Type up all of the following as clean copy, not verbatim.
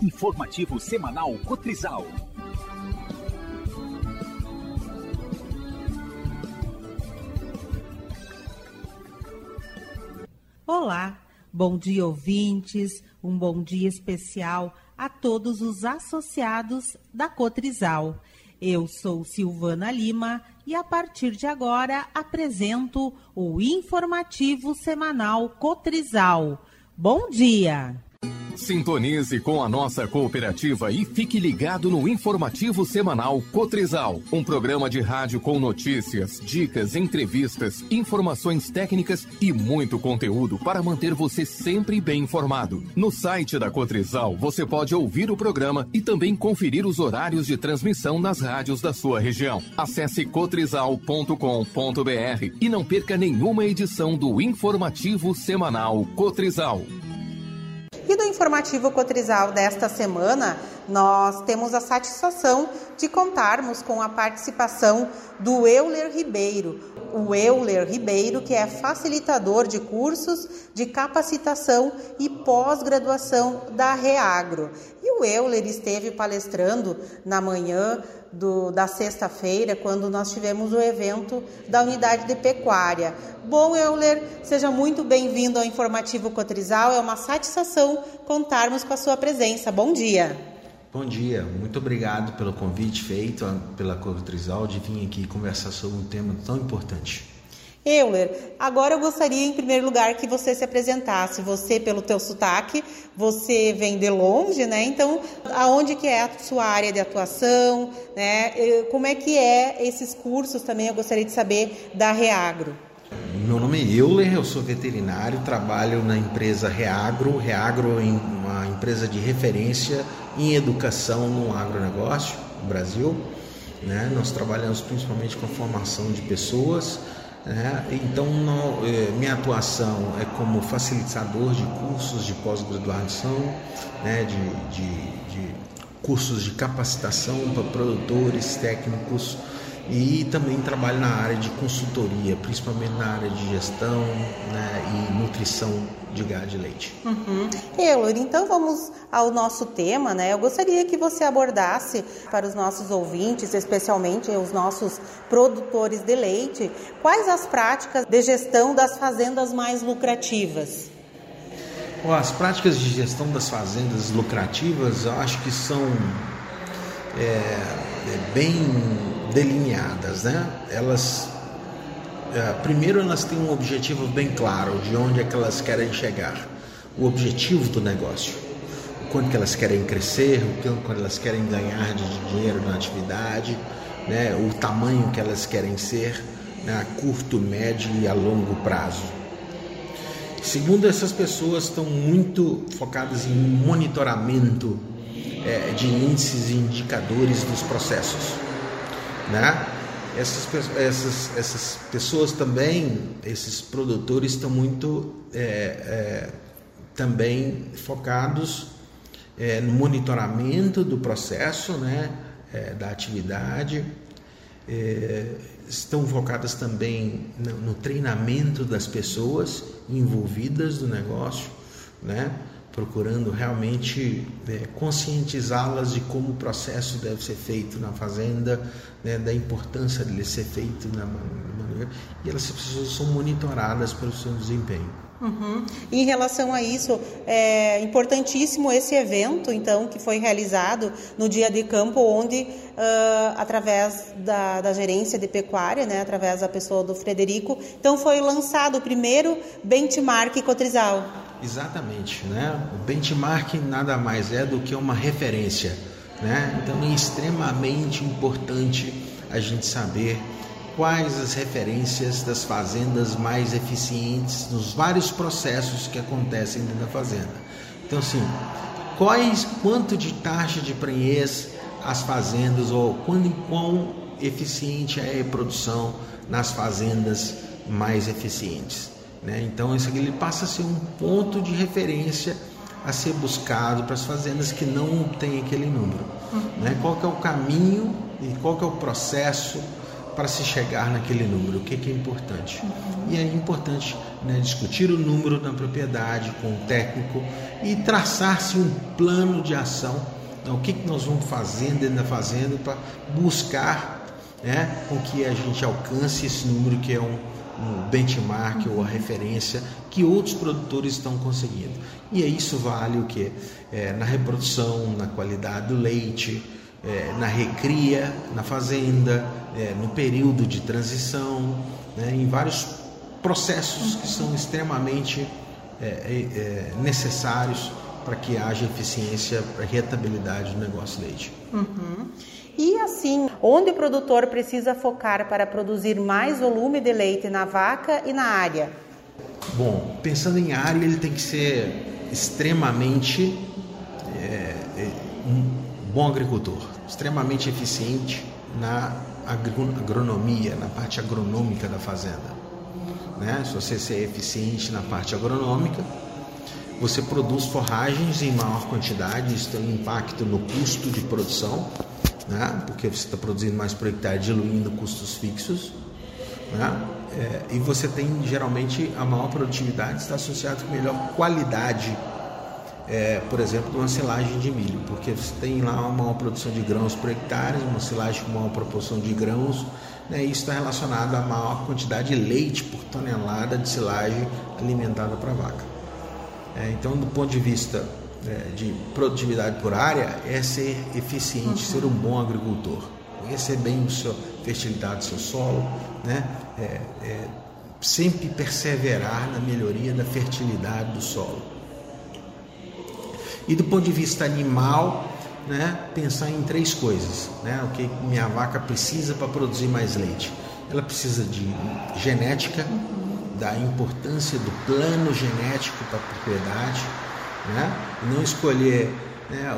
Informativo semanal Cotrizal. Olá, bom dia ouvintes, um bom dia especial a todos os associados da Cotrizal. Eu sou Silvana Lima e a partir de agora apresento o Informativo Semanal Cotrizal. Bom dia! Sintonize com a nossa cooperativa e fique ligado no Informativo Semanal Cotrizal, um programa de rádio com notícias, dicas, entrevistas, informações técnicas e muito conteúdo para manter você sempre bem informado. No site da Cotrizal, você pode ouvir o programa e também conferir os horários de transmissão nas rádios da sua região. Acesse cotrizal.com.br e não perca nenhuma edição do Informativo Semanal Cotrizal. E do Informativo Cotrizal desta semana, nós temos a satisfação de contarmos com a participação do Euler Ribeiro. O Euler Ribeiro, que é facilitador de cursos de capacitação e pós-graduação da Reagro. E o Euler esteve palestrando na manhã da sexta-feira, quando nós tivemos o evento da Unidade de Pecuária. Bom, Euler, seja muito bem-vindo ao Informativo Cotrizal. É uma satisfação contarmos com a sua presença. Bom dia. Bom dia, muito obrigado pelo convite feito pela Cotrizal de vir aqui conversar sobre um tema tão importante. Euler, agora eu gostaria em primeiro lugar que você se apresentasse. Você, pelo teu sotaque, você vem de longe, né? Então, aonde que é a sua área de atuação, né? Como é que é esses cursos também, eu gostaria de saber da Reagro. Meu nome é Euler, eu sou veterinário, trabalho na empresa Reagro. Reagro é uma empresa de referência em educação no agronegócio no Brasil, né? Nós trabalhamos principalmente com a formação de pessoas, né? Então, minha atuação é como facilitador de cursos de pós-graduação, né? de cursos de capacitação para produtores, técnicos, e também trabalho na área de consultoria, principalmente na área de gestão, né, e nutrição de gado e leite. Euler, então vamos ao nosso tema, né? Eu gostaria que você abordasse para os nossos ouvintes, especialmente os nossos produtores de leite, quais as práticas de gestão das fazendas mais lucrativas? As práticas de gestão das fazendas lucrativas, eu acho que são bem delineadas, né? Primeiro elas têm um objetivo bem claro de onde é que elas querem chegar, o objetivo do negócio, o quanto que elas querem crescer, o quanto elas querem ganhar de dinheiro na atividade, né? O tamanho que elas querem ser, né? A curto, médio e a longo prazo. Segundo, essas pessoas estão muito focadas em monitoramento de índices e indicadores dos processos, né? Essas pessoas também, esses produtores estão muito também focados no monitoramento do processo, né? Da atividade, estão focadas também no treinamento das pessoas envolvidas no negócio, né? Procurando realmente conscientizá-las de como o processo deve ser feito na fazenda, né, da importância dele ser feito na maneira, e essas pessoas são monitoradas pelo seu desempenho. Em relação a isso, é importantíssimo esse evento, então, que foi realizado no dia de campo, onde, através da gerência de pecuária, né, através da pessoa do Frederico, então foi lançado o primeiro benchmark Cotrizal. Exatamente, né? O benchmark nada mais é do que uma referência, né? Então é extremamente importante a gente saber quais as referências das fazendas mais eficientes nos vários processos que acontecem dentro da fazenda. Então, assim, quanto de taxa de prenhez as fazendas, ou quão eficiente é a produção nas fazendas mais eficientes, né? Então, isso aqui ele passa a ser um ponto de referência a ser buscado para as fazendas que não têm aquele número, né? Qual que é o caminho e qual que é o processo para se chegar naquele número? O que é importante? E é importante, né, discutir o número na propriedade com o técnico e traçar-se um plano de ação. Então, o que nós vamos fazendo dentro da fazenda para buscar, né, com que a gente alcance esse número que é um benchmark ou a referência que outros produtores estão conseguindo. E isso vale o quê? Na reprodução, na qualidade do leite, na recria, na fazenda, no período de transição, né, em vários processos que são extremamente necessários para que haja eficiência, rentabilidade do negócio leite. E assim, onde o produtor precisa focar para produzir mais volume de leite na vaca e na área? Bom, pensando em área, ele tem que ser extremamente um bom agricultor, extremamente eficiente na agronomia, na parte agronômica da fazenda, né? Se você ser eficiente na parte agronômica, você produz forragens em maior quantidade, isso tem um impacto no custo de produção, né? Porque você está produzindo mais por hectare, diluindo custos fixos, né? E você tem, geralmente, a maior produtividade está associada com melhor qualidade, por exemplo, de uma silagem de milho, porque você tem lá uma maior produção de grãos por hectare, uma silagem com maior proporção de grãos, né? Isso está relacionado à maior quantidade de leite por tonelada de silagem alimentada para a vaca. Então, do ponto de vista de produtividade por área, é ser eficiente, ser um bom agricultor, conhecer bem a fertilidade do seu solo, né? Sempre perseverar na melhoria da fertilidade do solo. E do ponto de vista animal, né, pensar em 3 coisas, né? O que minha vaca precisa para produzir mais leite? Ela precisa de genética, da importância do plano genético para a propriedade, né? Não escolher, né,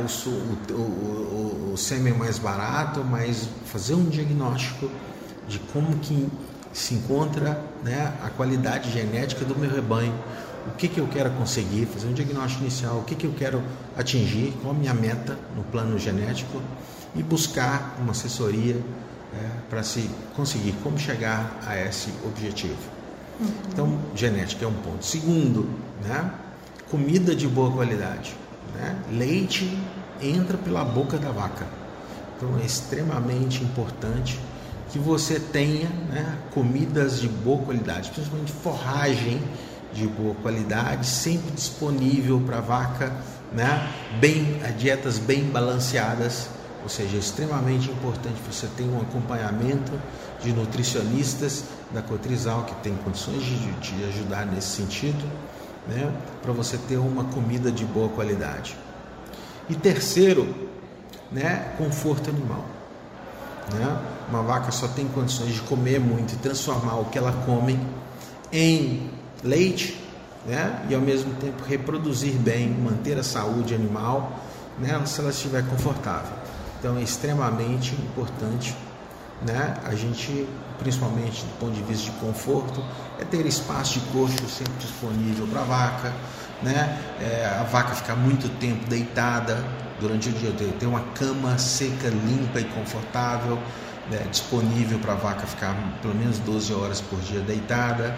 o sêmen mais barato, mas fazer um diagnóstico de como que se encontra, né, a qualidade genética do meu rebanho, o que eu quero conseguir, fazer um diagnóstico inicial, o que eu quero atingir, qual a minha meta no plano genético e buscar uma assessoria para se conseguir como chegar a esse objetivo. Então, genética é um ponto. Segundo, né, comida de boa qualidade, né? Leite entra pela boca da vaca. Então, é extremamente importante que você tenha, né, comidas de boa qualidade, principalmente forragem de boa qualidade, sempre disponível para a vaca, né? Dietas bem balanceadas, ou seja, é extremamente importante que você tenha um acompanhamento de nutricionistas da Cotrizal que tem condições de ajudar nesse sentido, né? Para você ter uma comida de boa qualidade. E terceiro, né, conforto animal, né? Uma vaca só tem condições de comer muito e transformar o que ela come em leite, né? E ao mesmo tempo reproduzir bem, manter a saúde animal, né, se ela estiver confortável. Então é extremamente importante, né, a gente, principalmente do ponto de vista de conforto, ter espaço de coxo sempre disponível para a vaca, né? A vaca ficar muito tempo deitada durante o dia, ter uma cama seca, limpa e confortável, né, disponível para a vaca ficar pelo menos 12 horas por dia deitada,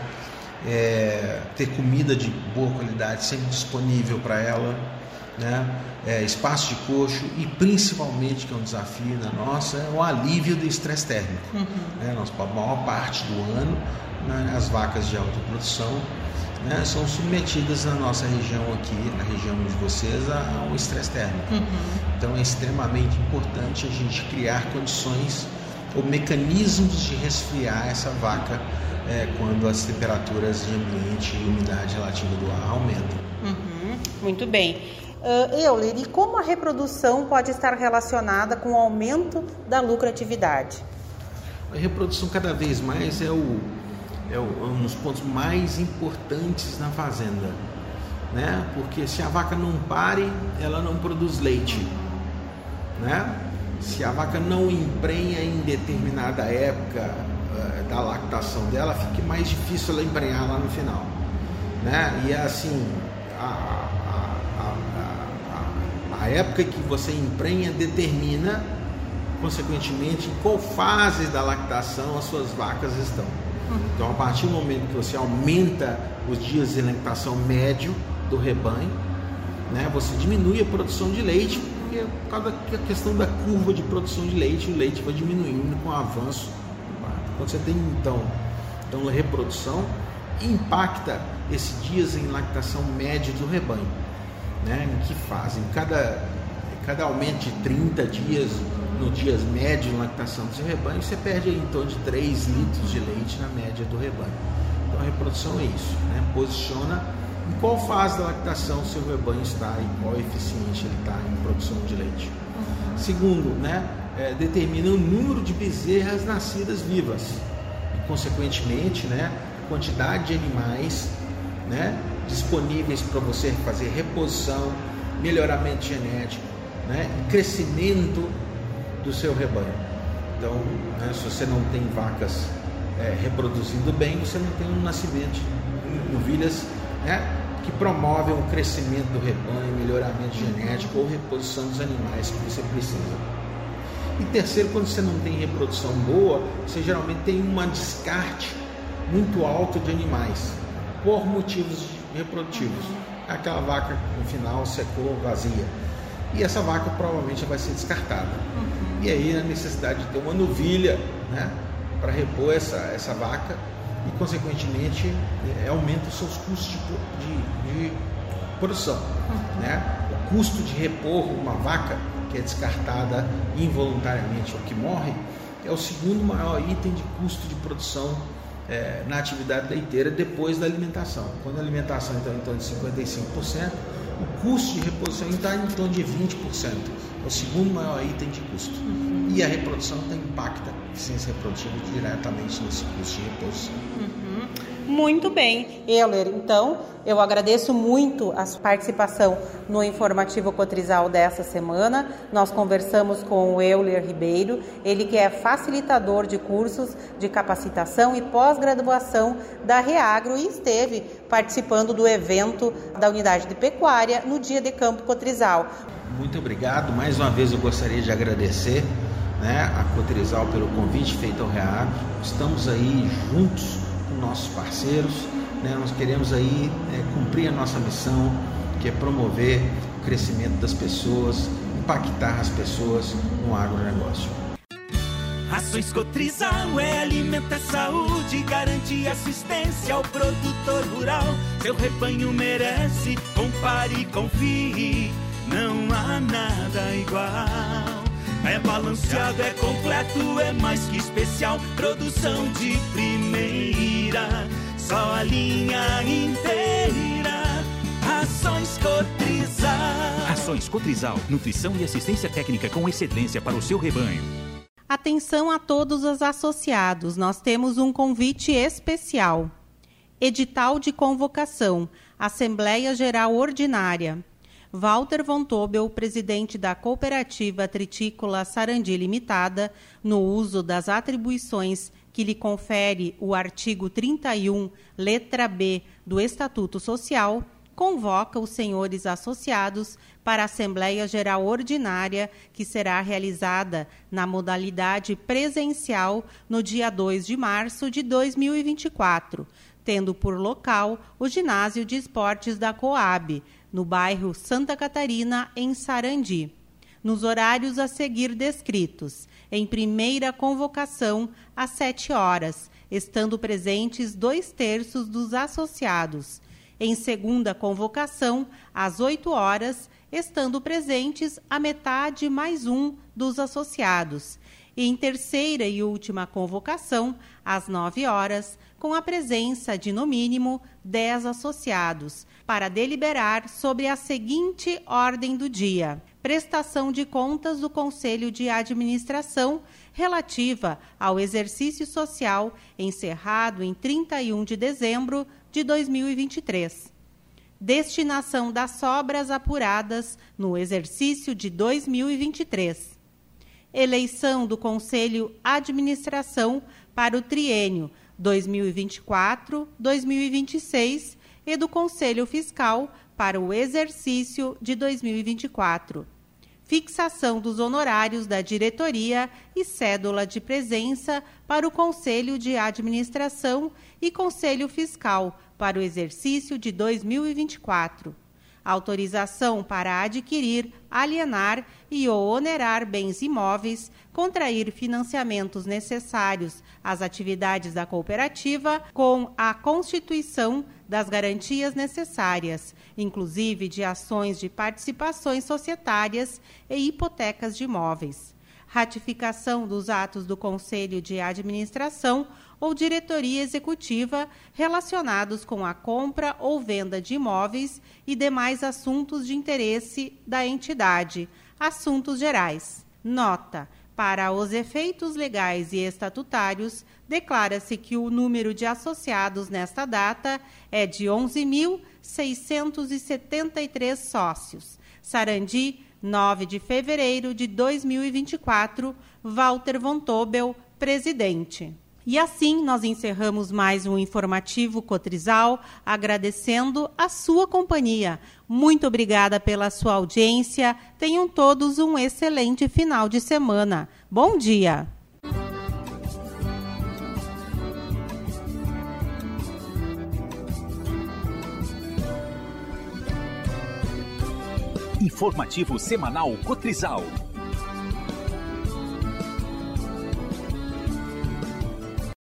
ter comida de boa qualidade sempre disponível para ela, né? Espaço de coxo e principalmente, que é um desafio na nossa, é o alívio do estresse térmico. Né? A maior parte do ano, né, as vacas de alta produção, né, são submetidas na nossa região aqui, na região de vocês, a um estresse térmico. Então é extremamente importante a gente criar condições ou mecanismos de resfriar essa vaca quando as temperaturas de ambiente e umidade relativa do ar aumentam. Muito bem. Euler, e como a reprodução pode estar relacionada com o aumento da lucratividade? A reprodução cada vez mais é um dos pontos mais importantes na fazenda, né? Porque se a vaca não pare, ela não produz leite, né? Se a vaca não emprenha em determinada época da lactação dela, fica mais difícil ela emprenhar lá no final, né? E assim, a época que você emprenha determina consequentemente, em qual fase da lactação as suas vacas estão. Então, a partir do momento que você aumenta os dias de lactação médio do rebanho, né, você diminui a produção de leite, porque por causa da questão da curva de produção de leite, o leite vai diminuindo com o avanço. Quando você tem, então a reprodução, impacta esses dias em lactação média do rebanho, né, em que fase? Em cada aumento de 30 dias, no dias médio de lactação do seu rebanho, você perde aí, em torno de 3 litros de leite na média do rebanho. Então a reprodução é isso, né? Posiciona em qual fase da lactação o seu rebanho está e qual eficiente ele está em produção de leite. Segundo, né, determina o número de bezerras nascidas vivas e, consequentemente, né, a quantidade de animais, né, disponíveis para você fazer reposição, melhoramento genético, né, e crescimento do seu rebanho. Então, né, se você não tem vacas reproduzindo bem, você não tem um nascimento de novilhas, né, que promovem o crescimento do rebanho, melhoramento genético ou reposição dos animais que você precisa. E terceiro, quando você não tem reprodução boa, você geralmente tem um descarte muito alto de animais por motivos reprodutivos. Aquela vaca no final secou, vazia, e essa vaca provavelmente vai ser descartada. E aí a necessidade de ter uma novilha, né, para repor essa vaca e, consequentemente, aumenta os seus custos de produção. Né? O custo de repor uma vaca que é descartada involuntariamente ou que morre é o segundo maior item de custo de produção na atividade leiteira depois da alimentação. Quando a alimentação está em torno de 55%, o custo de reposição está em torno de 20%. É o segundo maior item de custo. E a reprodução impacta a eficiência reprodutiva diretamente nesse custo de reposição. Muito bem, Euler. Então, eu agradeço muito a sua participação no Informativo Cotrizal dessa semana. Nós conversamos com o Euler Ribeiro, ele que é facilitador de cursos de capacitação e pós-graduação da Reagro e esteve participando do evento da Unidade de Pecuária no Dia de Campo Cotrizal. Muito obrigado. Mais uma vez eu gostaria de agradecer, né, a Cotrizal pelo convite feito ao Reagro. Estamos aí juntos com nossos parceiros, né? Nós queremos aí cumprir a nossa missão, que é promover o crescimento das pessoas, impactar as pessoas no agronegócio. Rações Cotrizal é alimento, é saúde, garante assistência ao produtor rural. Seu rebanho merece, compare e confie, não há nada igual. É balanceado, é completo, é mais que especial. Produção de primeira, só a linha inteira. Rações Cotrizal. Rações Cotrizal, nutrição e assistência técnica com excelência para o seu rebanho. Atenção a todos os associados, nós temos um convite especial. Edital de convocação, Assembleia Geral Ordinária. Walter von Tobel, presidente da Cooperativa Tritícola Sarandi Limitada, no uso das atribuições que lhe confere o artigo 31, letra B do Estatuto Social, convoca os senhores associados para a Assembleia Geral Ordinária, que será realizada na modalidade presencial no dia 2 de março de 2024, tendo por local o Ginásio de Esportes da Coab, no bairro Santa Catarina, em Sarandi, nos horários a seguir descritos. Em primeira convocação, às 7 horas, estando presentes 2/3 dos associados. Em segunda convocação, às 8 horas, estando presentes a metade mais um dos associados. E em terceira e última convocação, às 9 horas, com a presença de, no mínimo, 10 associados, para deliberar sobre a seguinte ordem do dia: prestação de contas do Conselho de Administração relativa ao exercício social encerrado em 31 de dezembro de 2023. Destinação das sobras apuradas no exercício de 2023. Eleição do Conselho Administração para o triênio 2024-2026 e do Conselho Fiscal para o exercício de 2024. fixação dos honorários da diretoria e cédula de presença para o Conselho de Administração e Conselho Fiscal para o exercício de 2024. Autorização para adquirir, alienar e ou onerar bens imóveis, contrair financiamentos necessários às atividades da cooperativa com a constituição das garantias necessárias, inclusive de ações de participações societárias e hipotecas de imóveis. Ratificação dos atos do Conselho de Administração ou diretoria executiva relacionados com a compra ou venda de imóveis e demais assuntos de interesse da entidade. Assuntos gerais. Nota: para os efeitos legais e estatutários, declara-se que o número de associados nesta data é de 11.673 sócios. Sarandi, 9 de fevereiro de 2024, Walter von Tobel, presidente. E assim nós encerramos mais um informativo Cotrizal, agradecendo a sua companhia. Muito obrigada pela sua audiência. Tenham todos um excelente final de semana. Bom dia! Informativo semanal Cotrizal.